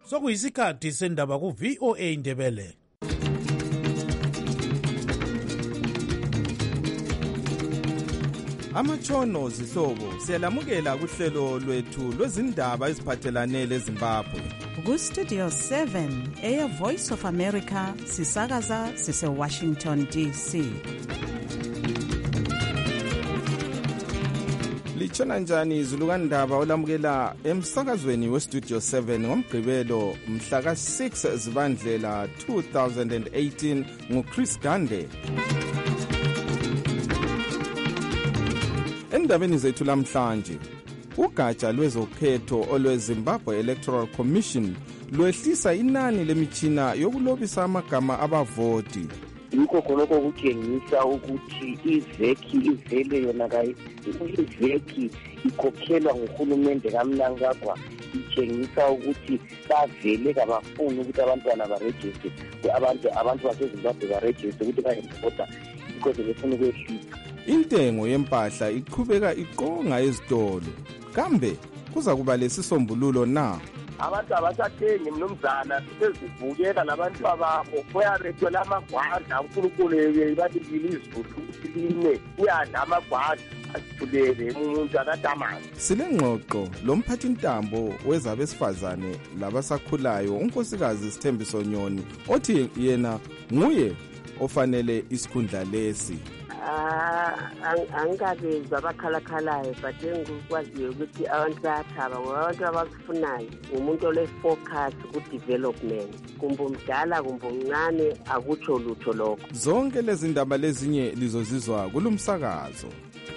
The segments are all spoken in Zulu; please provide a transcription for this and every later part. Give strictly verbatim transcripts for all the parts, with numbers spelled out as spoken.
Sokuyisikhathi sendaba ku V O A Indebele. Amatshono zihlobo siyalamukela kuhlelo lwethu lwezindaba eziphathelane leZimbabwe. Ku Studio seven eya Voice of America sisakaza sise Washington D C. Lichona njani izulu kandaba olamukela emsakazweni we Studio seven ngomgqibelo mhla ka six Zibandlela two thousand eighteen nguChris Gande. Endabeni zethu lamhlanje, ugatsha lwezokhetho olweZimbabwe Electoral Commission lwehlisa inani lemitshina yokulobisa amagama abavoti. Yikho khonokho kutshengisa ukuthi iveki ivele yona kayi iveki ikhokhelwa nguhulumende kaMnangagwa, itshengisa ukuthi bavele kabafuni ukuthi abantwana barejiste, abantu abantu baseZimbabwe barejiste ukuthi bayevota, yikho befuna ukwehlisa. Intengo yempahla iqhubeka iqonga ezitolo. Kambe kuza kuba lesisombululo na? Abantu abasathengi mnumzana sezivukela nabantu ababo bayarethela amagwanda uNkulunkulu bathile izulu line uyadla amagwanda asithulele umuntu akadamanzi. Silengxoxo lomphathi intambo wezabesifazane labasakhulayo unkosikazi Sithembiso Nyoni othi yena nguye ofanele isikhundla lesi. Ah, angikabezwa abakhalakalayo but engikwaziyo ukuthi abantu bayathaba ngoba abantu abakufunayo umuntu ole-focus ku-development, kumbe umdala kumbe umncane akutsho lutho lokho. Zonke lezi ndaba lezinye lizozizwa kulumsakazo.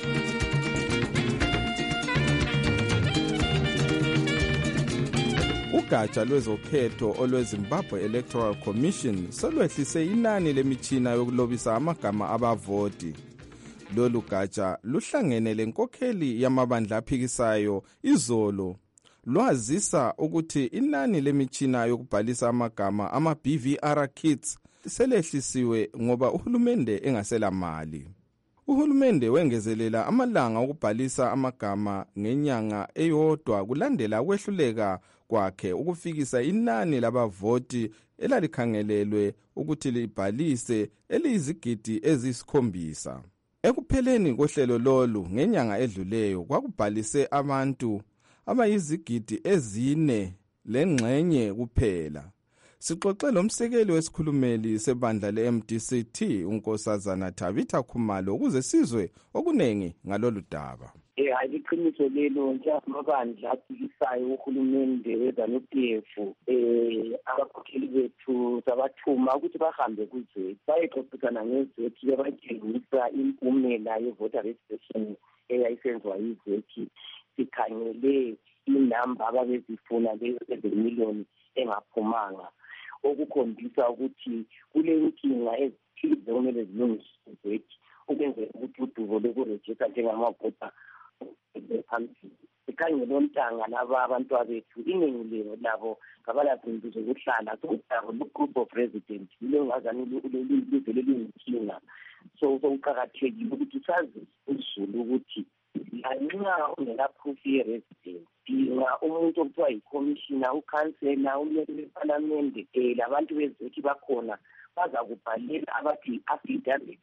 Ugatsha lwezokhetho olweZimbabwe Electoral Commission solwehlise inani lemitshina yokulobisa amagama abavoti. Lolu gatsha luhlangene lenkokheli yamabandla aphikisayo izolo lwazisa ukuthi inani lemitshina yokubhalisa amagama ama-B V R kits selehlisiwe ngoba uhulumende engasela mali. Uhulumende wengezelela amalanga okubhalisa amagama ngenyanga eyodwa kulandela ukwehluleka kwakhe ukufikisa inani labavoti elalikhangelelwe ukuthi libhalise eliyizigidi ezisikhombisa. Ekupheleni kohlelo lolu ngenyanga edluleyo kwakubhalise abantu abayizigidi ezine lengxenye kuphela. Sixoxe lomsekeli wesikhulumeli sebandla le-M D C T unkosazana Tabitha Khumalo ukuze sizwe okunengi ngalolu daba. Eh ayiqiniso lelo njengamabandla aphikisayo uhulumende weZANU-P F eh abakhokheli bethu sabathuma ukuthi bahambe kuze bayexoxisana ngezethu bebatshengisa impumela ye-voter registration eyayisenziwa yizeki. Sikhangele inamba ababezifuna leyo seven million engaphumanga, okukhombisa ukuthi kule nkinga ezithize okumele zilungiswe ukwenzela ukuthi udubo lokurejista njengamavota phambili. Sikhangele ontanga laba abantu abethu iningi labo ngabalazinto zokuhlala sokutabo lu-group of residents yile ngazani luvele luyinkinga. So sokuqakathekile ukuthi sazi uzulu ukuthi lanxa ungela-proof ye-resident dinga umuntu okuthiwa yi-commissioner, ukhansela, umleli wepalamende um labantu bezeki bakhona baza kubhalela abathi i-affidavit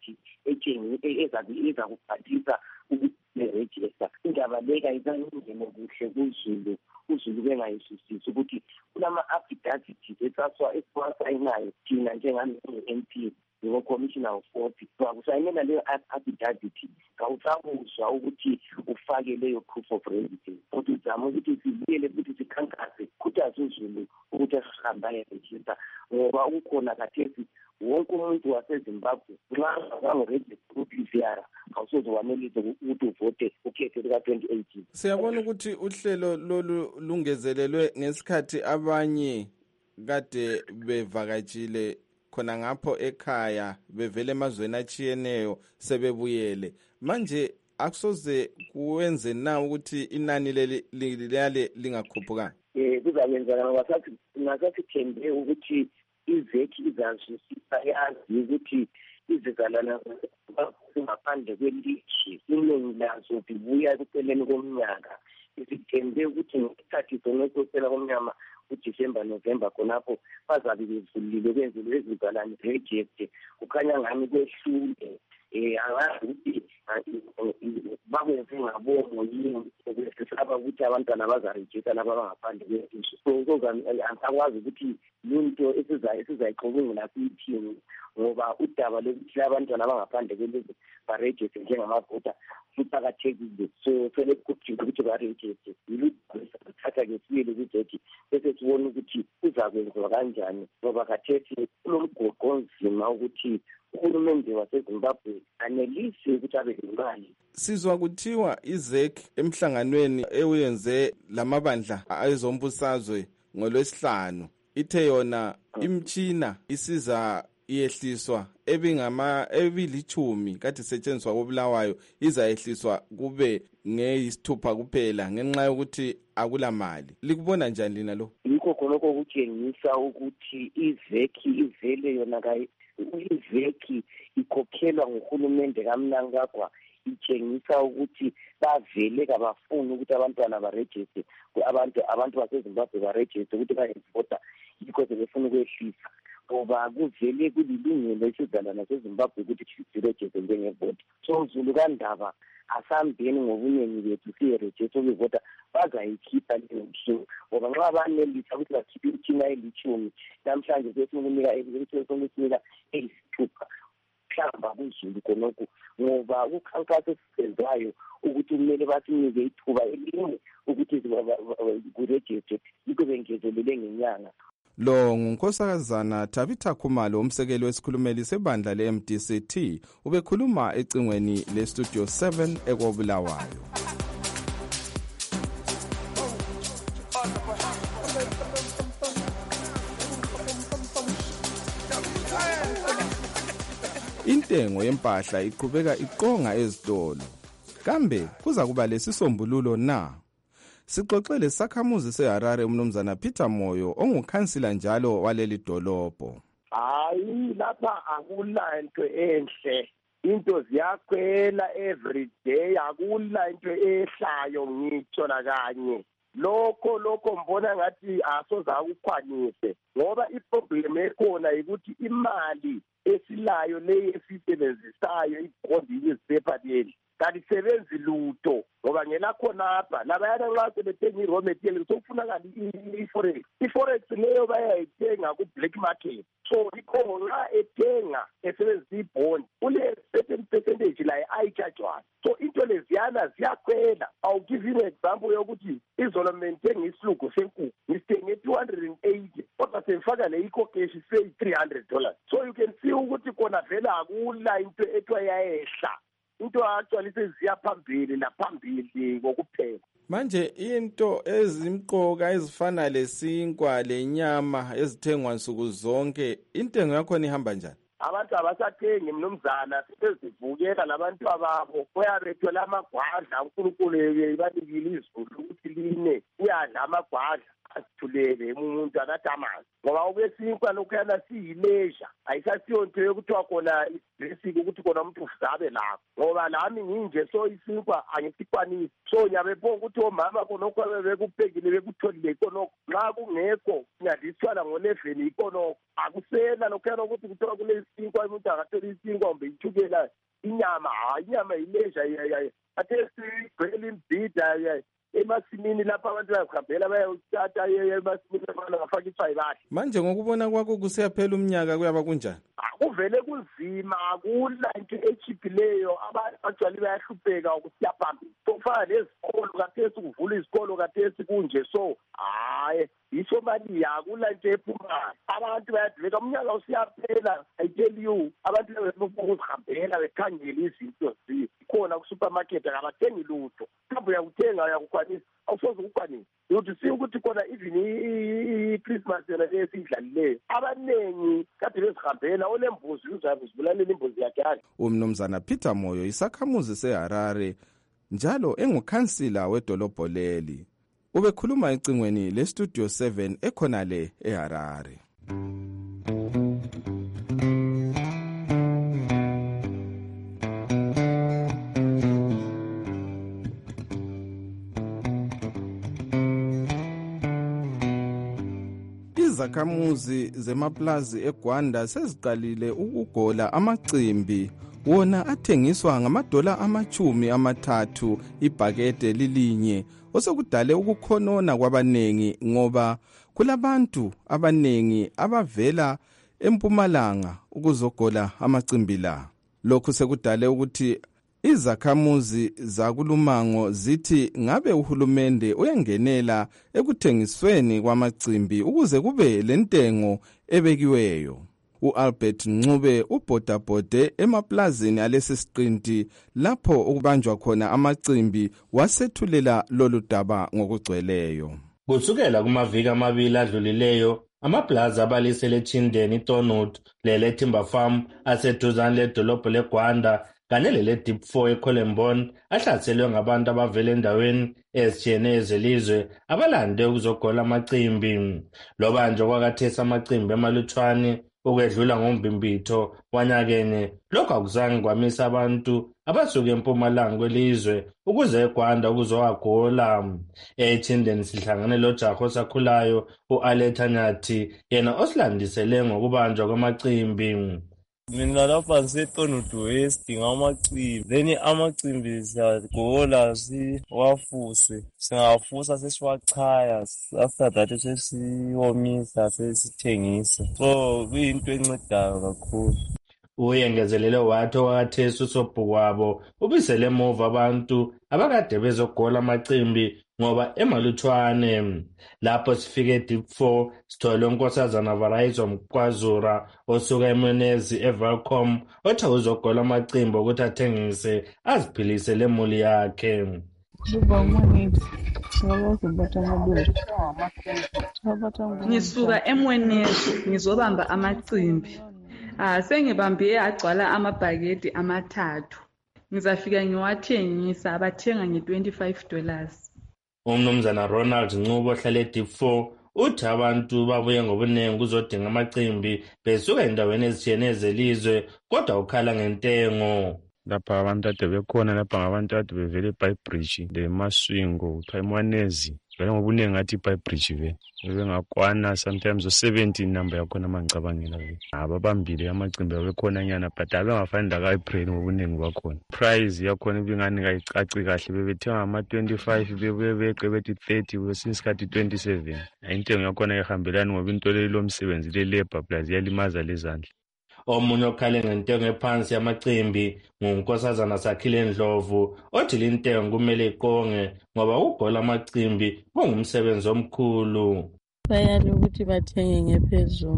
eza kubhalisa ukuthi ne-register. Indaba leka isangene kuhle kuzulu, uzulu bengayisisisi ukuthi kulama-affidavit esiwasayinayo thina njengame-M P ngo-commissioner of forty kusayinela leyo affidavit kawusabuzwa ukuthi ufake leyo proof of residence, kodwa uzama ukuthi sibuyele ukuthi sikhankase khuthaze uzulu ukuthi ahambe ayerejista ngoba ukhona kathesi wonke umuntu waseZimbabwe nxa angirejista ku-P V R awusoze wanelise ukuthi uvote ukhetho luka-twenty eighteen. Siyabona ukuthi uhlelo lolu lungezelelwe ngesikhathi abanye kade bevakatshile khona ngapho ekhaya bevele emazweni achiyeneyo sebebuyele. Manje akusoze kuwenze na ukuthi inani leli liyale lingakhuphuka? Eh kuzakwenza ngoba sathi nasasithembe ukuthi izeki izazwisisa yazi ukuthi izizalana ngaphandle kwelishi iningi lazo zibuya ekupheleni komnyaka. Isithembe ukuthi ngesikhathi sonesosela komnyama uDecember November khonapho bazabe bevulile benzile ezizalwane project kukhanya ngani kwehlule eh angazi ukuthi bakwenze ngabomo yini ukwesaba ukuthi abantwana bazarejecta laba bangaphandle kwethu so angakwazi ukuthi into esizayo esizayixobungula kuyithini ngoba udaba lokuthi abantwana abangaphandle kwelizwe barejecte njengamavota kuqakathekile so fele kudinga ukuthi barejecte yiluthatha ke siyele ukuthi bese sibone ukuthi uzakwenziwa kanjani ngoba khathethi kulomgoqo onzima ukuthi uhulumende waseZimbabwe anelisi ukuthi abe nemali. Sizwa kuthiwa iZ E C emhlanganweni ewenze lamabandla ayezombusazwe ngolwesihlanu ithe yona imtshina isiza iyehliswa ebingama ebilichumi kade setshenziswa kobulawayo izayehliswa kube ngeyisithupha kuphela ngenxa yokuthi akula mali. Likubona njani lina lo? Yikho khonoko kutshengisa ukuthi iZ E C ivele yona kayi iZ E C ikhokhelwa nguhulumende kaMnangagwa itshengisa ukuthi bavele kabafuni ukuthi abantwana barejiste abantu abantu baseZimbabwe barejiste ukuthi bayevota yikho sebefuna ukwehlisa ngoba kuvele kulilungelo esizalana naseZimbabwe ukuthi sirejiste njengevota so Zulu kaNdaba asambeni ngobuningi bethu siyerejiste ukuvota bazayikhipha leyo mshini ngoba nxa banelisa ukuthi bakhiphe imtshina elichumi namhlanje sesimunika esimunika eyisithupha mhlamba kuZulu konoko ngoba ukhankaso esisenzayo ukuthi kumele basinike ithuba elinye ukuthi kurejiste yikho bengezelele ngenyanga. Lo ngunkosazana Tabitha Khumalo umsekeli wesikhulumeli sebandla le-M D C T ubekhuluma ecingweni le-Studio seven ekobulawayo. Intengo yempahla iqhubeka iqonga ezitolo. Kambe kuza kuba lesisombululo na? Sixoxele sakhamuzi seHarare umnumzana Peter Moyo ongukhansila njalo waleli dolobho. Hayi lapha akula into enhle. Into ziyakhwela every day akula into ehlayo ngitsho la kanye. Lokho lokho mbona ngathi asoza ukukhwanise ngoba iproblem ekhona ukuthi imali esilayo leyi esisebenzisayo ibondile iziphepha leli kalisebenzi lutho ngoba ngelakhona apha labayana nxa sebethenga i-raw material sokufunakala i-forex i-forex leyo bayayithenga ku-black market so ikho nxa ethenga esebenzisa ibond ule certain percentage layo ayitshajwayo so into leziyana ziyakhwela. I'll give you an example yokuthi izolo menthenga isilugo senkukhu ngisithenge two hundred eighty kodwa semfaka le ikhokeshi say three hundred dollars so you can see ukuthi kona vela akula into ethiwa yayehla into actually seziya phambili naphambili ngokuphela. Manje into ezimqoka ezifana lesinkwa lenyama ezithengwa nsuku zonke intengo yakho ihamba njani? Abantu abasathengi mnumzana sezivukela labantu ababo uyabethola amagwadla uNkulunkulu ebanikile izulu ukuthi line uyadla amagwadla asithulele umuntu akathi amanzi ngoba ukwesinkwa lokhuyana siyileisure ayisasiyo nto yokuthiwa khona basic ukuthi khona umuntu uzabe lapho ngoba lami nginje so isinkwa angisikwanisi so nyabephonga ukuthi omama khonokho bekuphekile bekutholile khonokho nxa kungekho ngiyadiswana ngo-eleven ikhonokho akusena lokhuyana ukuthi kuthiwa kulesinkwa umuntu akatholi isinkwa kumbe ithukela inyama hayi inyama yileisure athe sigcwele imbhida emasimini lapha abantu bayahambela bayawuthatha emasimini abantu bafaka itshayi bahle. Manje ngokubona kwakho kusiyaphela umnyaka kuyaba kunjani? Kuvele kunzima akula into echiphileyo abantu actually bayahlupheka ukusiya phambili sokufana nezikolo kathesi kuvula izikolo kathesi kunje so hayi yisho mali yakula into ephumayo abantu bayadleka umnyaka usiyaphela I tell you abantu bezokuzihambela bekhangela izinto zikhona ku-supermarket akabathengi lutho mhlawumbe uyakuthenga uyakukwanisa awusoze ukukwanisa ukuthi si ukuthi khona even i-Christmas yona esiyidlalileyo abaningi kade bezihambela olembuzi uzabe uzibulalela imbuzi yakhe. Umnumzana Peter Moyo isakhamuzi seHarare njalo engukhansila wedolobho leli ubekhuluma ecingweni le-Studio seven ekhona le eHarare. Izakhamuzi zemaplazi eGwanda seziqalile ukugola amacimbi wona athengiswa ngamadola amachumi amathathu ibhakede lilinye, osekudale ukukhonona kwabanengi ngoba kulabantu abanengi abavela eMpumalanga ukuzogola amacimbi la. Lokhu sekudale ukuthi izakhamuzi zakulumango zithi ngabe uhulumende uyangenela ekuthengisweni kwamacimbi ukuze kube lentengo ebekiweyo. U-Albert Ncube ubhodabhode emaplazini alesi siqinti lapho ukubanjwa khona amacimbi wasethulela lolu daba ngokugcweleyo. Kusukela kumaviki amabili adlulileyo, amaplaza abalisele Chindeni, Tonut, lele Timber Farm aseduzane ledolobho leGwanda kanye lele Deep four eColembon ahlaselwe ngabantu abavela endaweni ezitshiyeneyo zelizwe abalande ukuzogola amacimbi. Loba nje kwakathesa amacimbi emalutshwane ukwedlula ngombimbitho wanyakenye, lokho akuzange kwamisa abantu abasuka eMpumalanga kwelizwe ukuze eGwanda ukuzowagola. eChindeni sihlangane lojaha osakhulayo u-Aletha Nyathi, yena osilandisele ngokubanjwa kwamacimbi. Mina lapha ngiseTonutu West ngamacimbi, then amacimbi siyagola siwafuse, singawafusa sesiwachaya, after that sesiwomisa sesithengisa, so kuyinto encedayo kakhulu. Uyengezelele wathi wakhathesi usobhuku wabo ubisele emuva abantu abakade bezogola amacimbi ngoba emalutshwane. Lapho sifike Deep four sithole unkosazana Varaizo Mkwazura osuka eMwenezi eVelcom othi uzogola amacimbi ukuthi athengise aziphilise lemuli yakhe. Ngisuka eMwenezi ngizobamba amacimbi. Ah sengibambiye agcwala amabhakedi amathathu. Ngizafika ngiwathengisa abathenga nge-twenty-five dollars. Umnumzana Ronald Ncube ohlala eDeep four uthi abantu babuye ngobunengi kuzodinga amacimbi besuka endaweni ezitshiyeneyo zelizwe kodwa ukhala ngentengo. Lapha abantu ade bekhona lapha ngabantu ade bevele eBhayibridge leMaswingo kuthiwa eMwanezi vele ngobunengi ngathi iBhayibridge vele bebengakwana sometimes o-seventeen number yakhona mangicabangela vele ababambile amacimbi abekhona nyana but abengafani laka-April ngobunengi bakhona. Price yakhona ibingani kayicaci kahle bebethenga ama-twenty-five bebuye beqe bethi thirty kwesinye isikhathi twenty-seven. Intengo yakhona ihambelani ngoba into leyo lomsebenzi le-labor plus iyalimaza lezandla. Omunye okhale ngentengo ephansi yamacimbi ngunkosazana Sakhile Ndlovu othi lintengo kumele iqonge ngoba ukugola amacimbi kungumsebenzi omkhulu. Bayale ukuthi bathenge ngephezulu,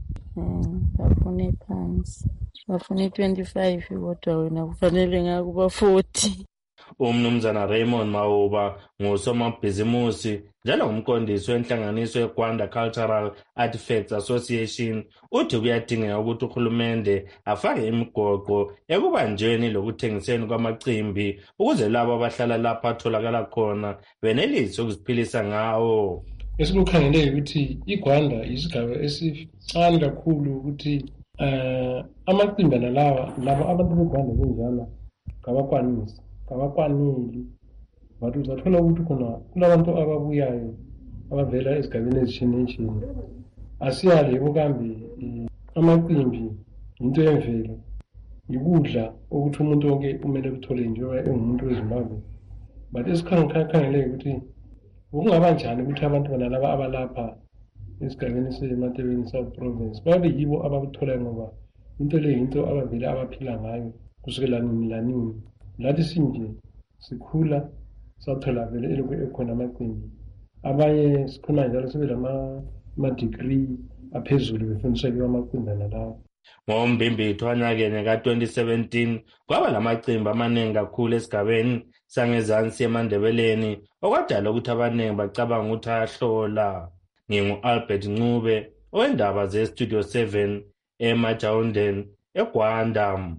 bafune phansi, bafune twenty-five kodwa wena kufanele ngakuba forty. Umnumzana Raymond Mauba ngusomabhizimusi njalo ngumqondisi wenhlanganiso yeGwanda Cultural Artifacts Association uthi kuyadingeka ukuthi uhulumende afake imigoqo ekubanjweni lokuthengiseni kwamacimbi ukuze labo abahlala lapha atholakala khona benelise ukuziphilisa ngawo. Esikukhangele ukuthi iGwanda isigaba esincane kakhulu ukuthi eh amacimbi nalawa labo abantu beGwanda benjalo ngabakwanisi abakwaneli bathi uzathola ukuthi khona kulabantu ababuyayo abavela ezigabeni ezitshiyeneyo. Asiyale ukambe amacimbi into yemvelo ikudla ukuthi umuntu wonke kumele kuthole njengoba engumuntu weZimbabwe, but esikhangeleke ukuthi ukungaba njani ukuthi abantu bona laba abalapha esigabeni seMatebeni South Province babe yibo abakutholayo ngoba into le into abavele abaphila ngayo kusukela nini lanini. Lathi sinje sikhula sathola vele elokhu ekhona amacimbi, abanye sikhona njalo sibe lama-degree aphezulu befundiswa kiwo amacimbi nalawo. Ngombimbitho wanyakenye ka-twenty seventeen kwaba lamacimbi amaningi kakhulu esigabeni sangezansi eMandebeleni okwadala ukuthi abaningi bacabanga ukuthi ayahlola. Ngingu-Albert Ncube owendaba ze-Studio seven eMajawundeni eGwanda.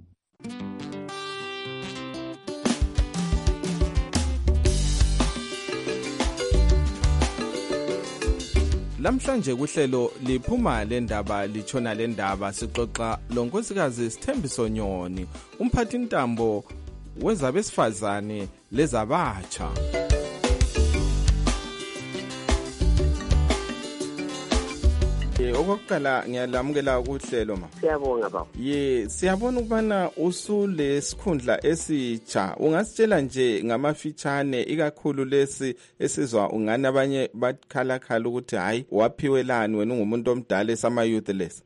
Lamhlanje kuhlelo liphuma lendaba lichona lendaba sixoxa lonkosikazi Sithembiso Nyoni, umphathi ntambo wezabesifazane lezabatsha. Eh okokuqala ngiyalamukela ukuhlelo ma. Siyabonga baba. Ye siyabona ukubana usule sikhundla esitsha. Ungasitshela nje ngamafitshane ikakhulu lesi esizwa ungani abanye bakhala khala ukuthi hayi waphiwelani wena ungumuntu omdala esama youth less.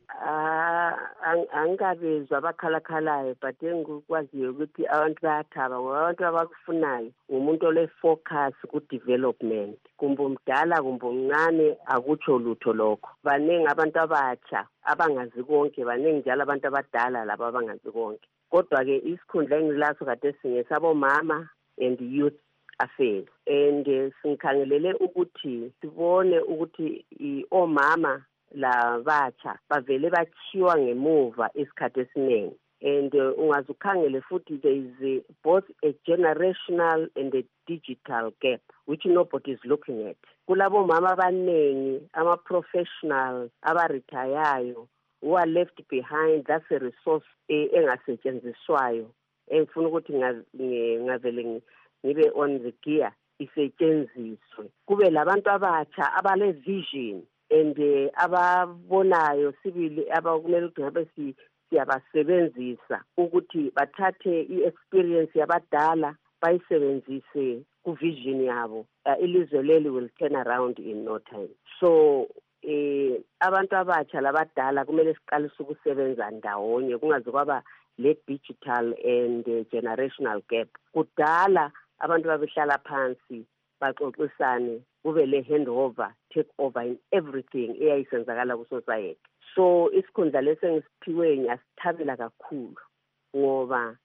Angikabezwa abakhala-khalayo but engikwaziyo ukuthi abantu bayathaba ngoba abantu abakufunayo umuntu ole-focus ku-development. Kumbe umdala kumbe umncane akutsho lutho lokho. Baningi abantu abatsha abangazi konke, baningi njalo abantu abadala laba abangazi konke. Kodwa-ke isikhundla engilaso kade singesabomama and youth affairs. And uh, singikhangelele ukuthi sibone ukuthi omama la batsha bavele bachiwa ngemuva isikhathi esiningi. And uh, ungazukhangele futhi there is a, both a generational and a digital gap which nobody is looking at. Kulabo mama abanengi ama professionals abaretireyo who are left behind. That's a resource engasetshenziswayo engifuna ukuthi ngavele ngibe on the gear isetshenziswe. Kube labantu abatsha abale vision and uh, ababonayo sibili abakumele ukuthi ngabe si siyabasebenzisa ukuthi bathathe i-experience yabadala bayisebenzise ku-vision yabo. Uh, ilizwe leli will turn around in no time. So eh abantu abatsha labadala kumele siqalise ukusebenza ndawonye kungaze kwaba le digital and uh, generational gap. Kudala abantu babehlala phansi baxoxisane kube le handover take over in everything eyayisenzakala ku society. So isikhundla lesengiphiwe ngiyasithabela kakhulu ngoba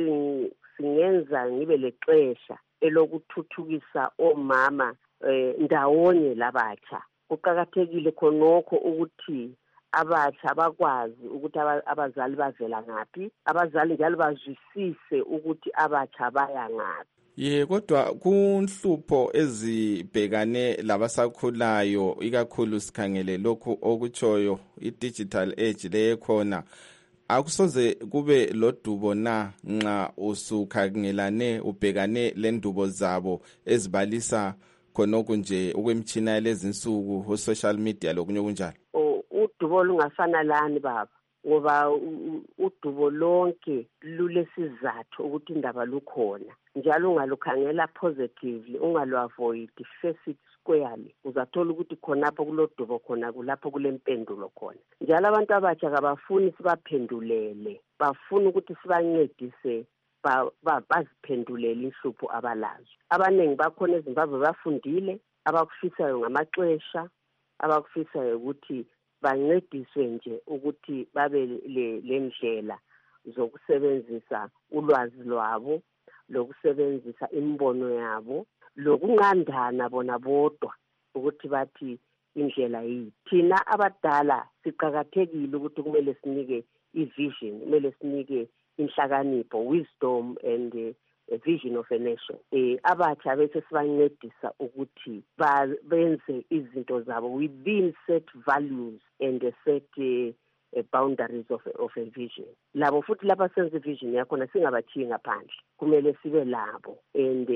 singenza ngibe lexesha elokuthuthukisa omama eh, ndawonye labatsha. Kuqhakathekile khonokho ukuthi abatsha bakwazi ukuthi abazali bavela ngaphi, abazali njalo bazwisise ukuthi abatsha baya ngaphi. Ye kodwa kunhlupho ezibhekane labasakhulayo ikakhulu sikhangele lokhu okuchoyo i-digital age lekhona akusoze kube lodubo na nxa usukhangelane ubhekane lendubo zabo ezibalisa khonokho nje okwemtshina yalezinsuku o social media lokunye kunjalo. Udubo lungafana lani baba ngoba udubo lonke lulesizathu ukuthi indaba lukhona njalo ungalukhangela positively ungalu-avoid face it squarely uzathola ukuthi khonapho kulodubo khona kulapho kulempendulo khona. Njalo abantu abatsha kabafuni sibaphendulele, bafuna ukuthi sibancedise baziphendulele inhlupho abalazo. Abaningi bakhona eZimbabwe bafundile abakufisayo ngamaxesha abakufisayo ukuthi bancediswe nje ukuthi babe le ndlela zokusebenzisa ulwazi lwabo lokusebenzisa imbono yabo lokunqandana bona bodwa ukuthi bathi indlela yiyi. Thina abadala siqhakathekile ukuthi kumele sinike i-vision, kumele sinike inhlakanipho, wisdom and uh, a vision of a nation. Eh abatsha bese sibancedisa ukuthi benze izinto zabo within set values and a set uh, uh, boundaries of a, of a vision. Labo futhi lapha senze vision yakho na singabachiyi ngaphandle. Kumele sibe labo and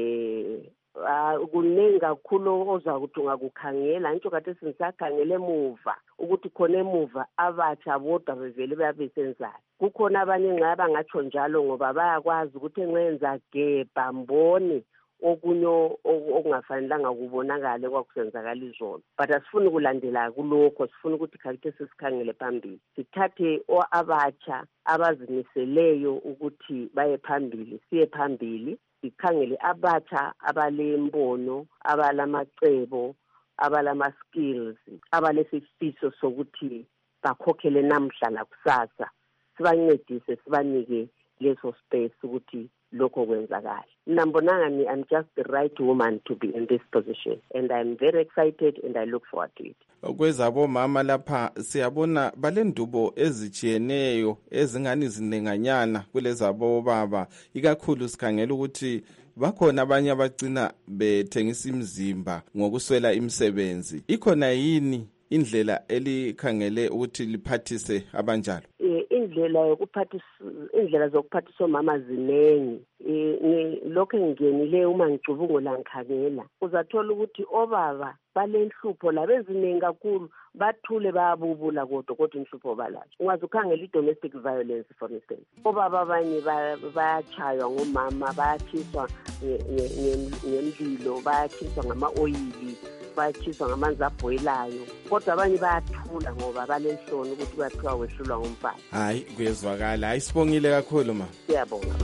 uh, kuningi kakhulu oza ukuthi ungakukhangela nje kade sinsakhangele emuva ukuthi khona emuva abatsha bodwa bevele bayabesenzayo. Kukhona abanye nxa bangatsho njalo ngoba bayakwazi ukuthi engenza gebha mbone okunyo okungafanelanga kubonakala kwakusenzakala izolo. But asifuni kulandela kulokho, sifuna ukuthi khathe sisikhangele phambili. Sithathe abatsha abazimiseleyo ukuthi baye phambili, siye phambili. Sikhangele abatsha abalembono, abalamacebo, abalama skills, abalesifiso sokuthi bakhokhele namhla lakusasa. Sibancedise sibanike leso space ukuthi lokho kwenzakala. Nambonanga ni I'm just the right woman to be in this position and I'm very excited and I look forward to it. Kwezabo mama lapha siyabona balendubo ezijiyeneyo ezingani zinenganyana kulezabo baba ikakhulu sikhangela ukuthi bakhona abanye abagcina bethengisa imizimba ngokuswela imisebenzi. Ikhona yini indlela elikhangele ukuthi liphathise abanjalo? Eh indlela yokuphathisa indlela zokuphathisa omama zinengi. Lokho engingenile uma ngicubungula ngikhangela uzathola ukuthi obaba balenhlupho labeziningi kakhulu bathule bayabubula kodwa kodwa inhlupho balazo. Ungaze ukhangela i-domestic violence for instance. Obaba abanye bayachaywa ngomama, bayathiswa ngemlilo, bayathiswa ngama-oyili, bayathiswa ngamanzi abhoyilayo, kodwa abanye bayathula ngoba balenhloni ukuthi kuyathiwa wehlulwa ngumfazi. Hayi kuyezwakala. Hayi sibongile kakhulu ma. Siyabonga.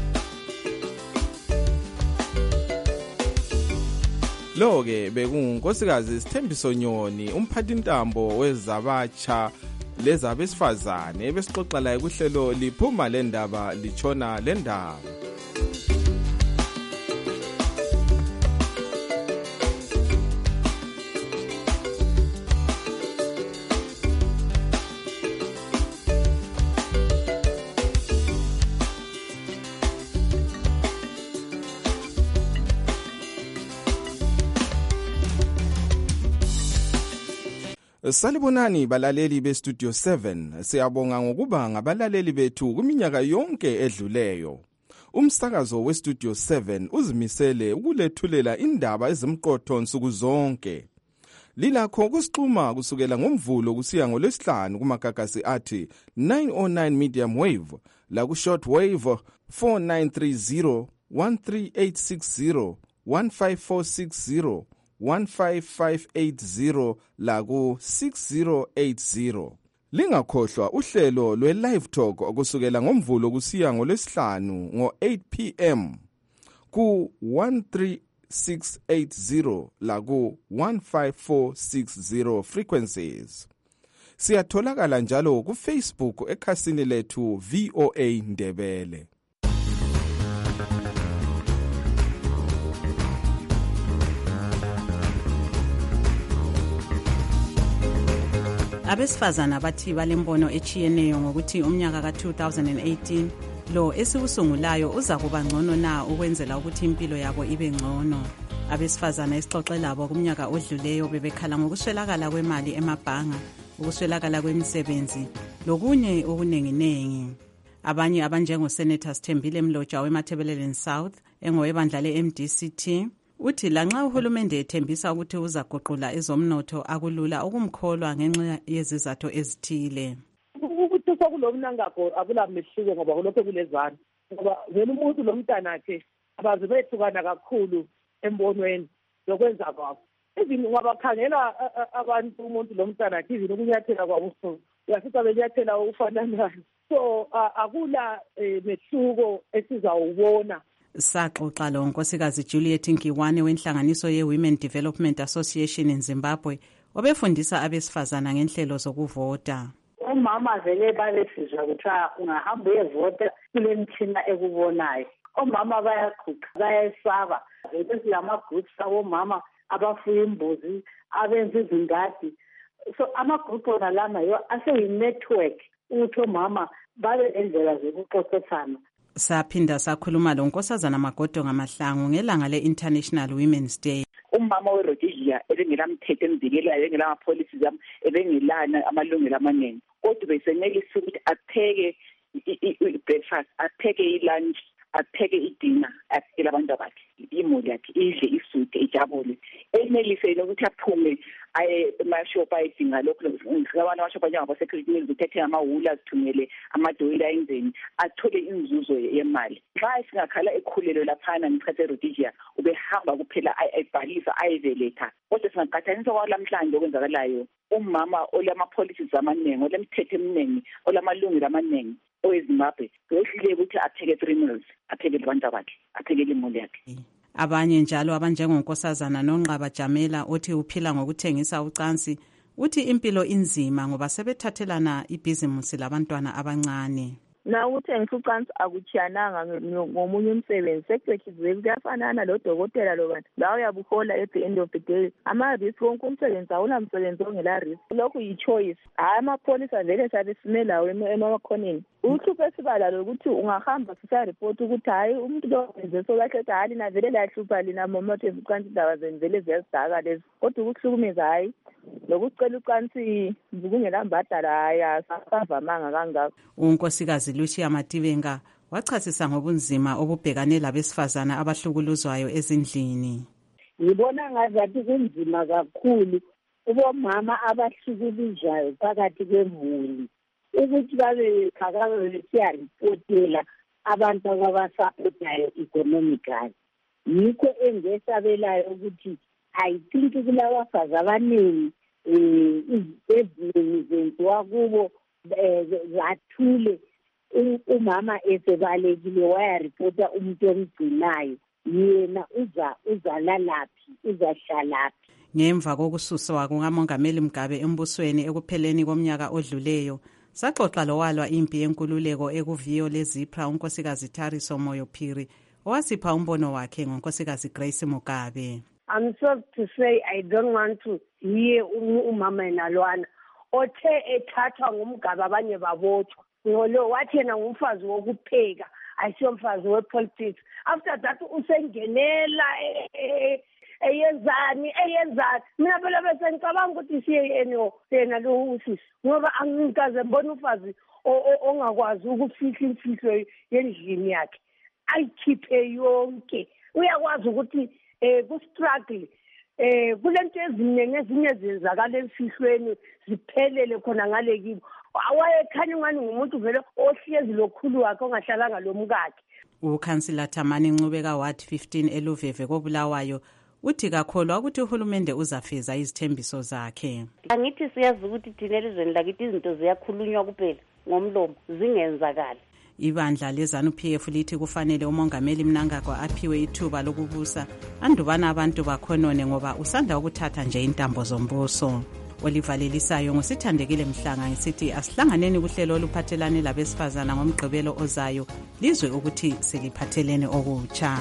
Lo-ke bekungunkosikazi Sithembiso Nyoni, umphathintambo wezabatsha lezabesifazane ebesixoxa laye kuhlelo liphuma le ndaba litshona le ndaba. Salibonani balaleli be Studio seven, siyabonga ngokuba ngabalaleli bethu kuminyaka yonke edluleyo. Umsakazo we Studio seven uzimisele ukulethulela indaba ezimqotho nsuku zonke. Lilakho kusixhuma kusukela ngomvulo kusiya ngolwesihlanu kumagagasi athi nine oh nine medium wave, la ku short wave four nine three zero, one three eight six zero, one five four six zero, one five five eight zero la ku six zero eight zero. Lingakhohlwa uhlelo lwe live talk okusukela ngomvulo kusiya ngolwesihlanu ngo eight p m ku one three six eight zero la ku one five four six zero frequencies. Siyatholakala njalo ku Facebook ekhasini lethu V O A Ndebele. Abesifazana bathi balembono echiyeneyo ngokuthi umnyaka ka two thousand eighteen lo esiwusungulayo uza kuba ngcono na ukwenzela ukuthi impilo yabo ibe ngcono. Abesifazana esixoxe labo kumnyaka odluleyo bebekhala ngokuswelakala kwemali emabhanga, ukuswelakala kwemisebenzi lokunye okunenginengi. Abanye abanjengo Senator Sithembile Mloja weMathebeleleni South engowebandla le-M D C T uthi lanxa uhulumende ethembisa ukuthi uzaguqula ezomnotho akulula ukumkholwa ngenxa yezizathu ezithile. Ukuthi sokulomnangako akulamehluko ngoba kulokho kulezana. Ngoba vele umuntu lomntanakhe abaze bethukana kakhulu embonweni lokwenza kwabo. Izini ngabakhangela abantu umuntu lomntanakhe izini ukunyathela kwabo so yafika benyathela ukufanana. So akula mehluko esizawubona. Saxoxa lo nkosikazi Juliet Nkiwane wenhlanganiso ye-Women Development Association in Zimbabwe obefundisa abesifazana ngenhlelo zokuvota. Omama vele balesizwa ukuthi ungahamba uyevota kule mthina ekubonayo. Omama bayaqhuqa, bayesaba. Bese lama-groups abomama abafuya imbuzi, abenza izingadi. So ama-group ona lama yo aseyi-network ukuthi omama babe endlela zokuxoxisana. Saphinda sakhuluma lo nkosazana Magodo ngaMahlangu ngelanga le-International Women's Day. Umama we-Rhodesia ebengelamthetho emvikelayo, ebengelama-policies ebengelana amalungelo amaningi. Kodwa besenelisa ukuthi apheke i-breakfast, apheke i-lunch, apheke i-dinner, aphekele abantu bakhe, imuli yakhe, idle isude, ijabule. Enelise nokuthi aphume aye emashop ayidinga lokho ngabana amashop njengabo-security mills uthethe amawulu azithumele amadoyili ayenzeni athole inzuzo yemali. Xa singakhala ekhulelwe laphana ngichathe eRhodesia ubehamba kuphela ayibhalisa ayiveletha. Kodwa singaqhathanisa kwalamhlanje okwenzakalayo, umama olama-policies amaningi, olemthetho eminingi, olamalungelo amaningi oweZimbabwe wehlile ukuthi apheke three meals, aphekele abantu bakhe, aphekele imuli yakhe. Abanye njalo abanjengonkosazana Nonqaba Jamela othi uphila ngokuthengisa ucansi uthi impilo inzima ngoba sebethathelana ibhizimusi labantwana abancane. Na ukuthengisa ucansi akuchiyananga ngomunye umsebenzi, sekucekizwe kuyafanana lo dokotela lo bantu la uyabuhola at the end of the day. Ama-risk wonke umsebenzi awula msebenzi ongela risk, lokhu yi-choice. Hayi amapholisa vele sabesimelawo emakhoneni. Uhlupho esibala lokuthi ungahamba sisaripoti ukuthi hayi umuntu lo wenze solahlethi hayi lina vele lahlupha lina mama othenga ucansi indaba zenu vele ziyazidaka lezi. Kodwa ukuhlukumeza hayi lokucela ucansi kungelambadala hayi asavamanga kangako. unkosikazi Lucia Mativenga wachasisa ngobunzima obubhekane labesifazana abahlukuluzwayo ezindlini. Ngibona ngazathi kunzima kakhulu ubomama abahlukuluzwayo phakathi kwemuli ukuthi babe khakaka besiyaripotela abantu ababasapotayo economically. Yikho engesabelayo ukuthi I think kulabafazi abaningi ezweni zenziwa kubo zathule umama esebalekile wayaripota umuntu omgcinayo yena uza uzalalaphi uzahlalaphi. Ngemva kokususwa kukaMongameli Mugabe embusweni ekupheleni komnyaka odluleyo, saxoxa lowalwa impi yenkululeko ekuviyo leZipra unkosikazi Thariso Moyophiri owasipha umbono wakhe ngonkosikazi Grace Mugabe. I'm sorry to say I don't want to hear umama enalwana othe ethathwa ngumgaba abanye babotshwa ngolo wathi yena ngumfazi wokupheka ayisiyomfazi wepolitics. After that usengenela eyenzani eyenzani mina phela bese ngicabanga ukuthi siyeno yena lo usisi ngoba angikaze mbona umfazi ongakwazi ukufihla imfihlo yendlini yakhe ayikhiphe yonke. Uyakwazi ukuthi eh ku struggle eh kulento eziningi ezinye zenzakala emfihlweni ziphelele khona ngale kibo. Awayekhanya ngani ngumuntu vele ohlezi lokhulu wakhe ongahlalanga lo mkakhe. Ukhansila Thamani Ncubeka Ward fifteen eLuveve koBulawayo uthi kakholwa ukuthi uhulumende uzafeza izithembiso zakhe. Angithi siyazi ukuthi thina elizweni lakithi izinto ziyakhulunywa kuphela ngomlomo zingenzakala. Ibandla leZANU-P F lithi kufanele uMongameli Mnangagwa aphiwe ithuba lokubusa andubana abantu bakhonone ngoba usanda ukuthatha nje intambo zombuso. Olivalelisayo ngosithandekile Mhlanga ngisithi asihlanganeni kuhlelo oluphathelane labesifazana ngomgqibelo ozayo lizwe ukuthi seliphathelene okutsha.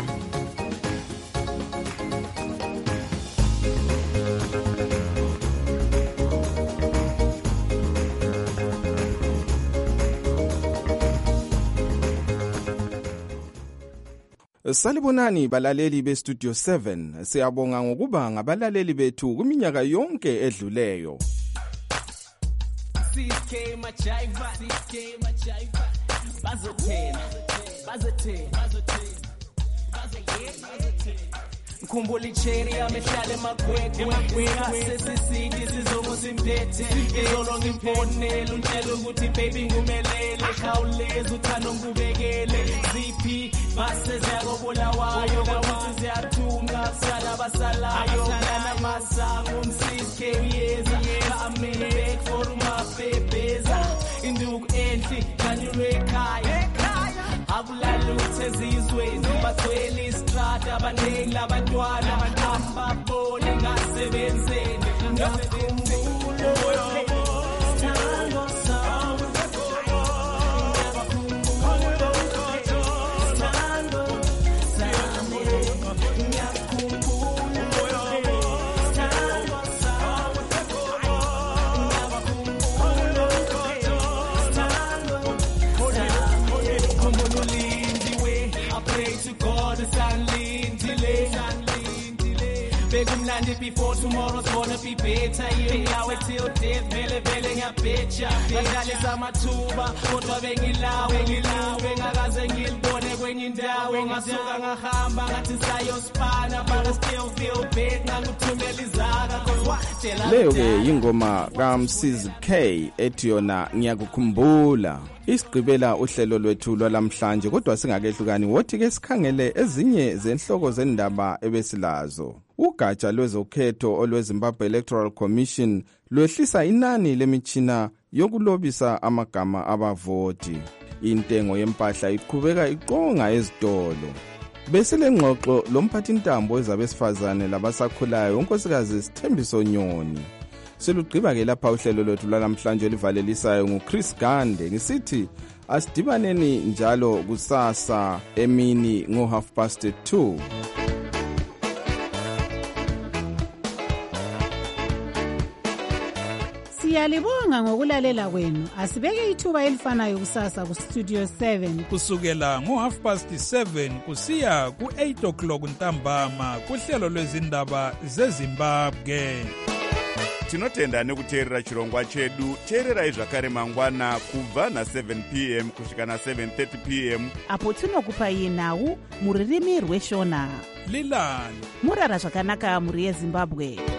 Salibonani balaleli be Studio seven, siyabonga ngokuba ngabalaleli bethu kuminyaka yonke edluleyo. C K Machiva, C K Machiva, bazothela, bazothela, bazothela, bazothela. Mkhumbula icheri yamehlala emakwekwe sesisidi sizomuza imphethe izolo ngimfonela untshela ukuthi baby ngumelele khawuleza uthando ngubekele ziphi base ziyakobulawayo ukuthi ziyathunga sala abasalayo kana masango umsisi keyeza ame back for my bebeza induku enhli kanyulwe ekhaya abulaluthe zizweni bathwele istrata abaningi labantwana ababone ngasebenzeni ngakhumbulo sithando sawo before tomorrow's gonna be better yawe till death vele vele ngiyabheja ngadlalisa amathuba kodwa bengilawe ngilawe ngakaze ngilibone kwenye indawo ngasuka ngahamba ngathi sayosipana but I still feel bad ngakuthumela izaka cause watshela leyo ke ingoma kaMsizi K ethi yona ngiyakukhumbula. Isigqibela uhlelo lwethu lwalamhlanje kodwa singakehlukani wothi ke sikhangele ezinye zenhloko zendaba ebesilazo. Ugatsha lwezokhetho olweZimbabwe Electoral Commission lwehlisa inani lemitshina yokulobisa amagama abavoti. Intengo yempahla iqhubeka iqonga ezitolo. Bese lengxoxo lomphathintambo ezabesifazane labasakhulayo unkosikazi Sithembiso Nyoni. Selugqiba ke lapha uhlelo lwethu lwalamhlanje livalelisayo nguChris Gande ngisithi asidibaneni njalo kusasa emini ngo half past two. Siyalibonga ngokulalela kwenu. Asibeke ithuba elifanayo kusasa ku Studio seven kusukela ngo half past seven kusiya ku eight o'clock ntambama kuhlelo lwezindaba zeZimbabwe. tinotenda nekuteerera chirongwa chedu. teererai zvakare mangwana kubva na7 p m kusvika na7 thirty p m apo tinokupai nhau muririmi rweshona. lilani murara zvakanaka muri yezimbabwe.